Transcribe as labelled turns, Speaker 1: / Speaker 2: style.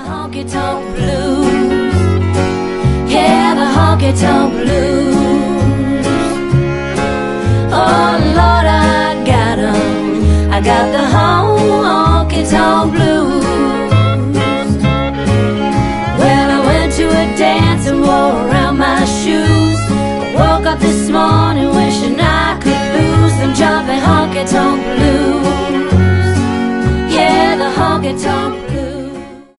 Speaker 1: honky tonk blues. Yeah, the honky tonk blues. Oh Lord, I got 'em. I got the